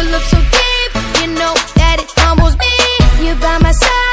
love so deep, you know that it humbles me. You're by my side.